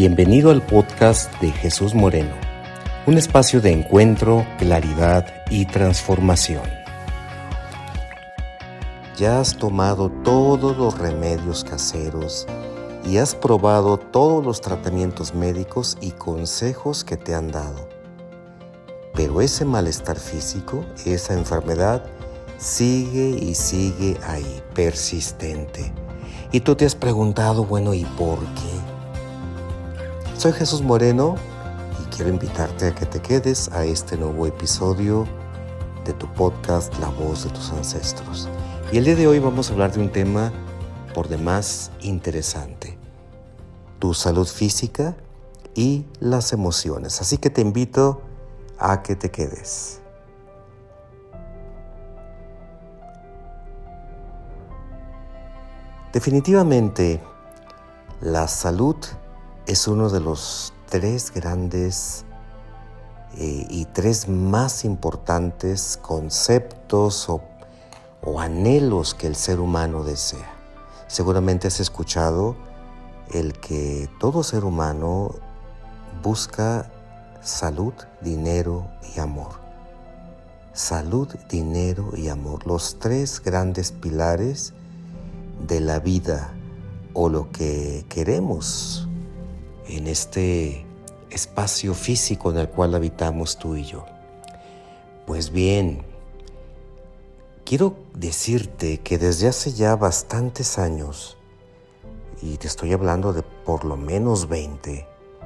Bienvenido al podcast de Jesús Moreno, un espacio de encuentro, claridad y transformación. Ya has tomado todos los remedios caseros y has probado todos los tratamientos médicos y consejos que te han dado. Pero ese malestar físico, esa enfermedad, sigue y sigue ahí, persistente. Y tú te has preguntado, bueno, ¿y por qué? Soy Jesús Moreno y quiero invitarte a que te quedes a este nuevo episodio de tu podcast La Voz de tus Ancestros. Y el día de hoy vamos a hablar de un tema por demás interesante: tu salud física y las emociones. Así que te invito a que te quedes. Definitivamente, la salud es uno de los tres grandes y tres más importantes conceptos o anhelos que el ser humano desea. Seguramente has escuchado el que todo ser humano busca salud, dinero y amor. Salud, dinero y amor, los tres grandes pilares de la vida o lo que queremos en este espacio físico en el cual habitamos tú y yo. Pues bien, quiero decirte que desde hace ya bastantes años, y te estoy hablando de por lo menos 20,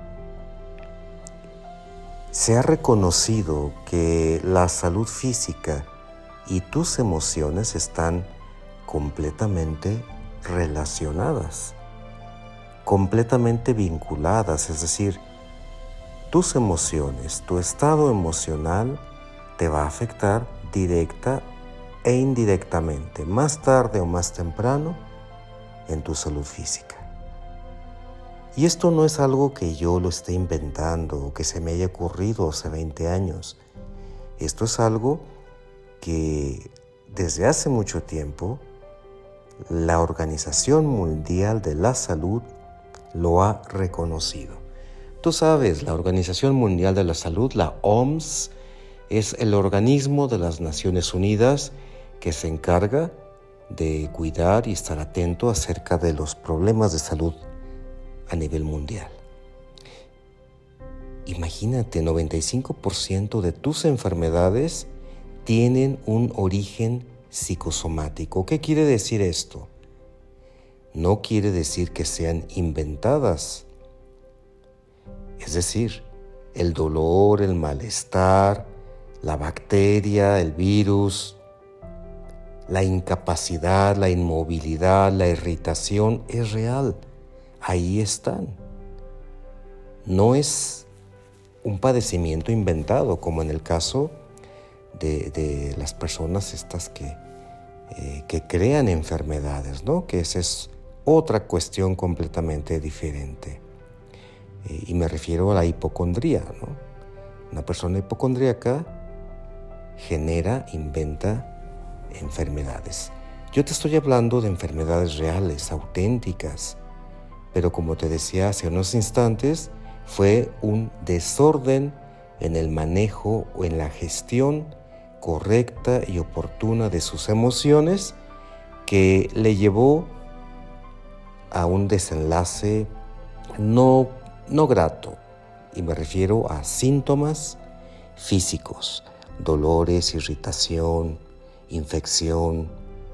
se ha reconocido que la salud física y tus emociones están completamente relacionadas, completamente vinculadas, es decir, tus emociones, tu estado emocional te va a afectar directa e indirectamente, más tarde o más temprano, en tu salud física. Y esto no es algo que yo lo esté inventando o que se me haya ocurrido hace 20 años. Esto es algo que desde hace mucho tiempo la Organización Mundial de la Salud lo ha reconocido. Tú sabes, la Organización Mundial de la Salud, la OMS, es el organismo de las Naciones Unidas que se encarga de cuidar y estar atento acerca de los problemas de salud a nivel mundial. Imagínate, 95% de tus enfermedades tienen un origen psicosomático. ¿Qué quiere decir esto? No quiere decir que sean inventadas. Es decir, el dolor, el malestar, la bacteria, el virus, la incapacidad, la inmovilidad, la irritación es real. Ahí están. No es un padecimiento inventado, como en el caso de las personas estas que crean enfermedades, ¿no? Que esa es otra cuestión completamente diferente. Y me refiero a la hipocondría, ¿no? Una persona hipocondríaca inventa enfermedades. Yo te estoy hablando de enfermedades reales, auténticas, pero como te decía hace unos instantes, fue un desorden en el manejo o en la gestión correcta y oportuna de sus emociones que le llevó a un desenlace no grato, y me refiero a síntomas físicos, dolores, irritación, infección,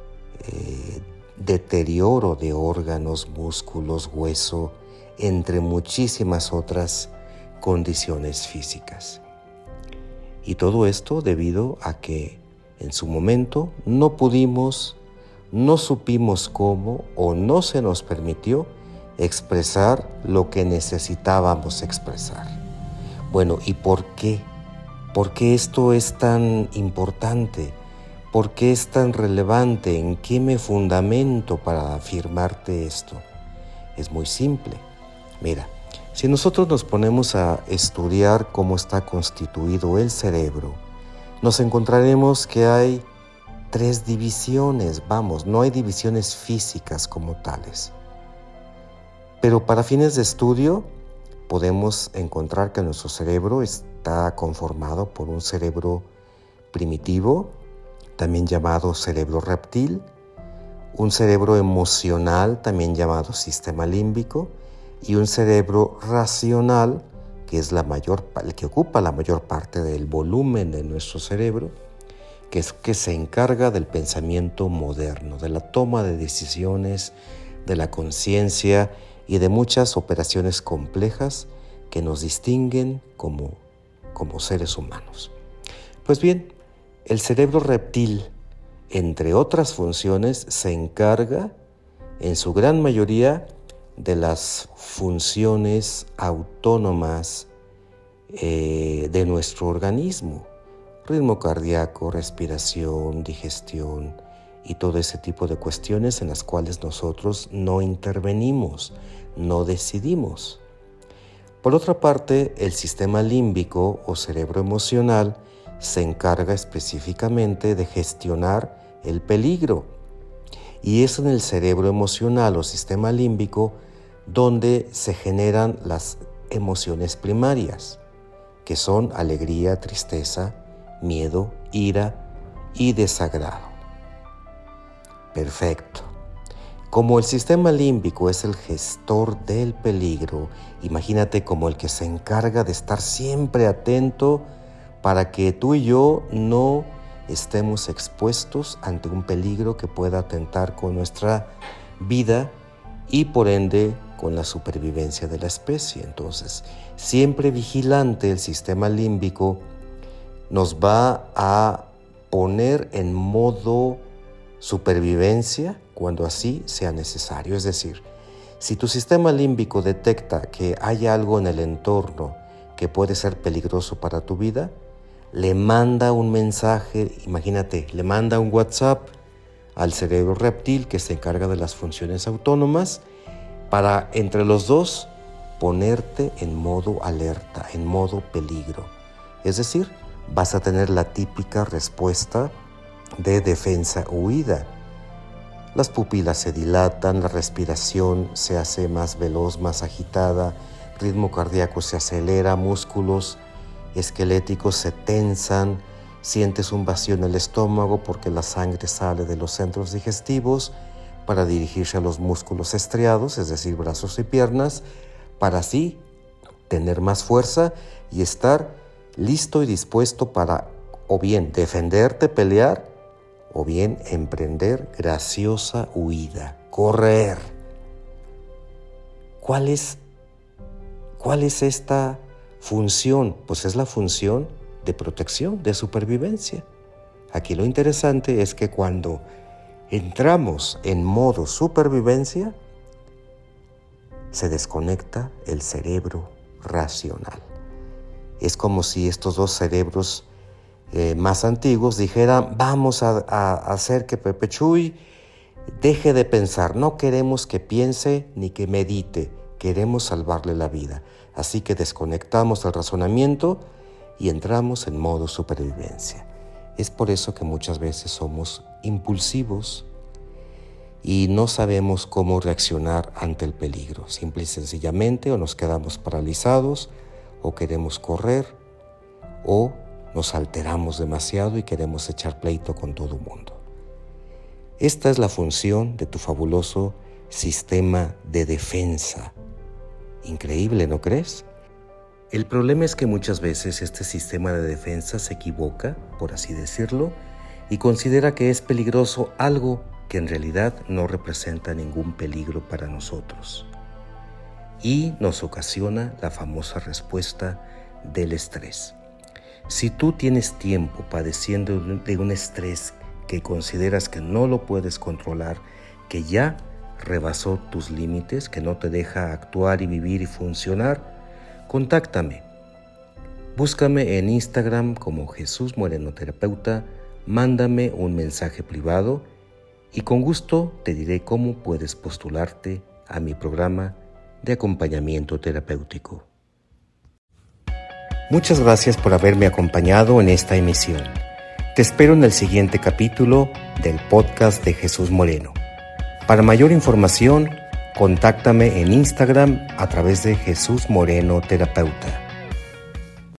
deterioro de órganos, músculos, hueso, entre muchísimas otras condiciones físicas. Y todo esto debido a que en su momento no pudimos, no supimos cómo o no se nos permitió expresar lo que necesitábamos expresar. Bueno, ¿y por qué? ¿Por qué esto es tan importante? ¿Por qué es tan relevante? ¿En qué me fundamento para afirmarte esto? Es muy simple. Mira, si nosotros nos ponemos a estudiar cómo está constituido el cerebro, nos encontraremos que hay 3 divisiones, no hay divisiones físicas como tales. Pero para fines de estudio, podemos encontrar que nuestro cerebro está conformado por un cerebro primitivo, también llamado cerebro reptil, un cerebro emocional, también llamado sistema límbico, y un cerebro racional, que es el que ocupa la mayor parte del volumen de nuestro cerebro, que se encarga del pensamiento moderno, de la toma de decisiones, de la conciencia y de muchas operaciones complejas que nos distinguen como seres humanos. Pues bien, el cerebro reptil, entre otras funciones, se encarga en su gran mayoría de las funciones autónomas de nuestro organismo: ritmo cardíaco, respiración, digestión y todo ese tipo de cuestiones en las cuales nosotros no intervenimos, no decidimos. Por otra parte, el sistema límbico o cerebro emocional se encarga específicamente de gestionar el peligro. Y es en el cerebro emocional o sistema límbico donde se generan las emociones primarias, que son alegría, tristeza, miedo, ira y desagrado. Perfecto. Como el sistema límbico es el gestor del peligro, imagínate como el que se encarga de estar siempre atento para que tú y yo no estemos expuestos ante un peligro que pueda atentar con nuestra vida y por ende con la supervivencia de la especie. Entonces, siempre vigilante, el sistema límbico nos va a poner en modo supervivencia cuando así sea necesario. Es decir, si tu sistema límbico detecta que hay algo en el entorno que puede ser peligroso para tu vida, le manda un mensaje, imagínate, le manda un WhatsApp al cerebro reptil que se encarga de las funciones autónomas para entre los dos ponerte en modo alerta, en modo peligro. Es decir, vas a tener la típica respuesta de defensa-huida. Las pupilas se dilatan, la respiración se hace más veloz, más agitada, ritmo cardíaco se acelera, músculos esqueléticos se tensan, sientes un vacío en el estómago porque la sangre sale de los centros digestivos para dirigirse a los músculos estriados, es decir, brazos y piernas, para así tener más fuerza y estar listo y dispuesto para o bien defenderte, pelear, o bien emprender graciosa huida, correr. ¿Cuál es esta función? Pues es la función de protección, de supervivencia. Aquí lo interesante es que cuando entramos en modo supervivencia, se desconecta el cerebro racional. Es como si estos dos cerebros más antiguos dijeran: vamos a hacer que Pepe Chuy deje de pensar, no queremos que piense ni que medite, queremos salvarle la vida. Así que desconectamos el razonamiento y entramos en modo supervivencia. Es por eso que muchas veces somos impulsivos y no sabemos cómo reaccionar ante el peligro. Simple y sencillamente o nos quedamos paralizados, o queremos correr, o nos alteramos demasiado y queremos echar pleito con todo el mundo. Esta es la función de tu fabuloso sistema de defensa. Increíble, ¿no crees? El problema es que muchas veces este sistema de defensa se equivoca, por así decirlo, y considera que es peligroso algo que en realidad no representa ningún peligro para nosotros. Y nos ocasiona la famosa respuesta del estrés. Si tú tienes tiempo padeciendo de un estrés que consideras que no lo puedes controlar, que ya rebasó tus límites, que no te deja actuar y vivir y funcionar, contáctame. Búscame en Instagram como Jesús Moreno Terapeuta, mándame un mensaje privado y con gusto te diré cómo puedes postularte a mi programa de acompañamiento terapéutico. Muchas gracias por haberme acompañado en esta emisión. Te espero en el siguiente capítulo del podcast de Jesús Moreno. Para mayor información, Contáctame en Instagram a través de Jesús Moreno Terapeuta.